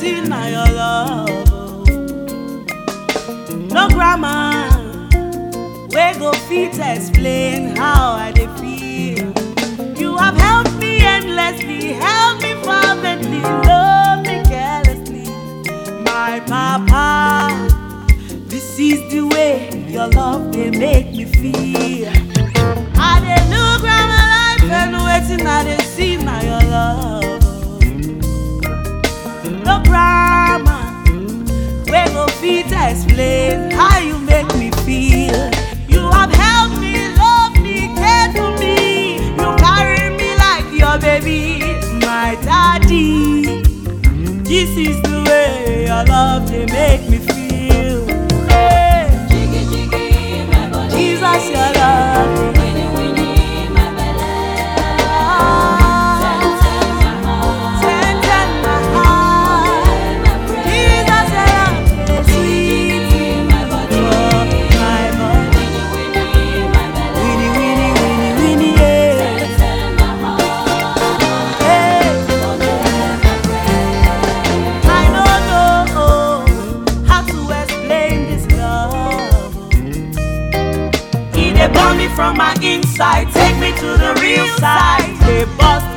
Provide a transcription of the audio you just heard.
see now your love. No grammar, we go fit explain how I dey feel. You have helped me endlessly, helped me fervently, loved me carelessly. My papa, this is the way your love dey make me feel. I dey look round my life and waiting I dey see now your love. No grammar, we go fit explain how you make me feel. You have helped me, loved me, cared for me. You carry me like your baby, my daddy. This is the way your love they make me feel. Hey. Jiggy, jiggy, my body. Jesus, your love. Winnie, Winnie, my belly. Tender my heart. Jesus, your love is sweet. My body. My body. Winnie, my belly. Winnie, Winnie, Winnie, Winnie, yeah. My heart. Hey. I don't know how to explain this love. He dey burn me from my inside, take me to the real side. They bust